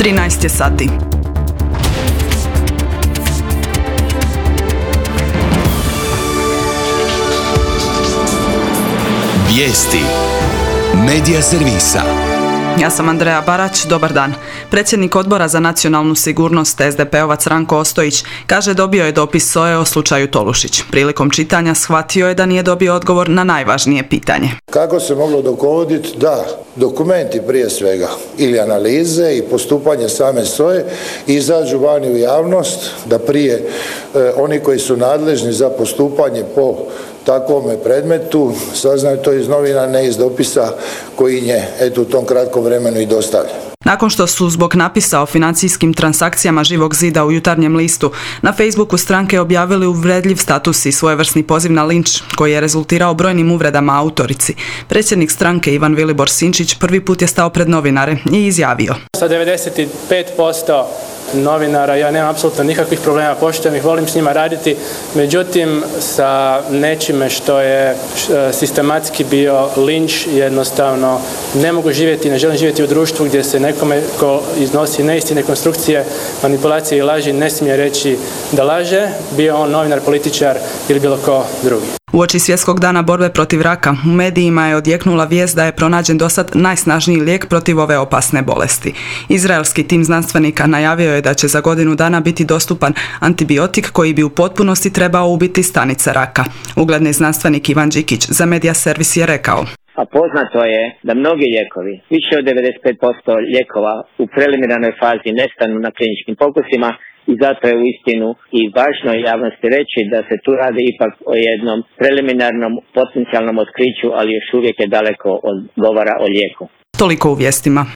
13 je sati. Vijesti Medija servisa. Ja sam Andreja Barać, dobar dan. Predsjednik Odbora za nacionalnu sigurnost SDP-ovac Ranko Ostojić kaže dobio je dopis SOA-e o slučaju Tolušić. Prilikom čitanja shvatio je da nije dobio odgovor na najvažnije pitanje. Kako se moglo dogoditi da dokumenti prije svega ili analize i postupanje same SOA-e izađu vani u javnost, da prije oni koji su nadležni za postupanje po takvome predmetu saznaju to iz novina, ne iz dopisa koji je u tom kratkom vremenu i dostavljen. Nakon što su zbog napisa o financijskim transakcijama Živog zida u Jutarnjem listu na Facebooku stranke objavili uvredljiv status i svojevrsni poziv na linč koji je rezultirao brojnim uvredama autorici, predsjednik stranke Ivan Vilibor Sinčić prvi put je stao pred novinare i izjavio: Sa 95% novinara ja nemam apsolutno nikakvih problema, poštujem ih, volim s njima raditi, međutim sa nečime što je sistematski bio linč jednostavno ne mogu živjeti, ne želim živjeti u društvu gdje se nekome ko iznosi neistine, konstrukcije, manipulacije i laži ne smije reći da laže, bio on novinar, političar ili bilo ko drugi. Uoči Svjetskog dana borbe protiv raka, u medijima je odjeknula vijest da je pronađen dosad najsnažniji lijek protiv ove opasne bolesti. Izraelski tim znanstvenika najavio je da će za godinu dana biti dostupan antibiotik koji bi u potpunosti trebao ubiti stanice raka. Ugledni znanstvenik Ivan Đikić za Medija servis je rekao: A poznato je da mnogi lijekovi, više od 95% lijekova u preliminarnoj fazi nestanu na kliničkim pokusima i zato je uistinu i važno javnosti reći da se tu radi ipak o jednom preliminarnom potencijalnom otkriću, ali još uvijek je daleko od govora o lijeku. Toliko u vijestima.